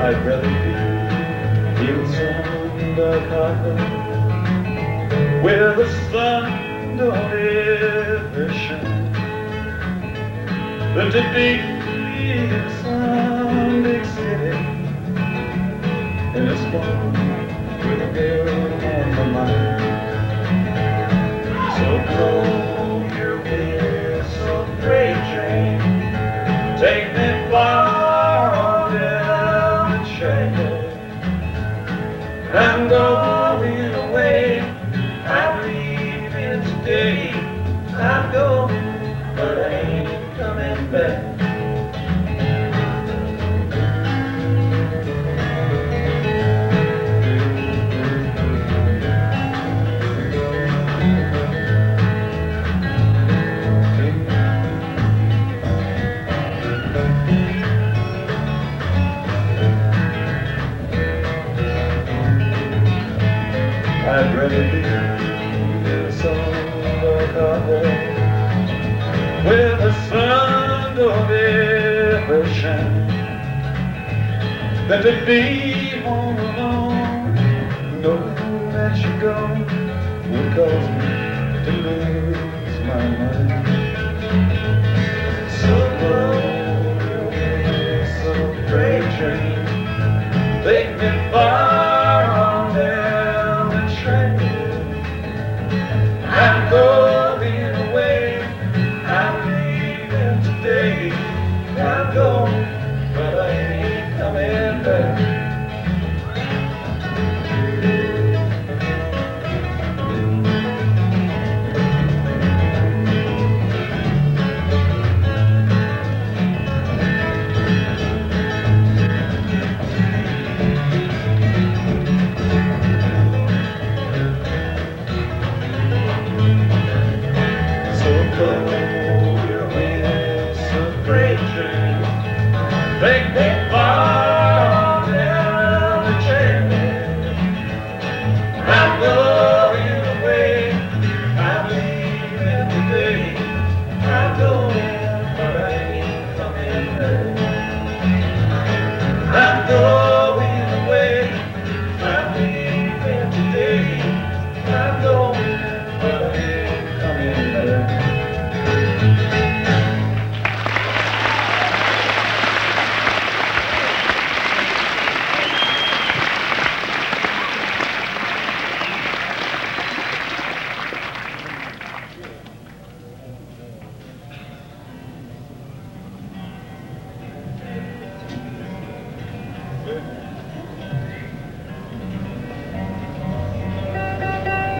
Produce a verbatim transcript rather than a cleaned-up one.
I'd rather be in some dark harbor where the sun don't ever shine than to be in some big city in a storm with a girl on my mind. So blow your whistle, freight train, take me far on down the track. I'm going away, I'm leaving today. I'm going, but I ain't coming back. I'd rather be in some dark harbor where the sun don't ever shine than to be home alone, knowing that you're gone would cause me to lose my mind. So blow your whistle, freight train, take me far on down the track. I'm going away, I'm leaving today. I'm going, but I ain't coming back. Blow your whistle, freight train, take me far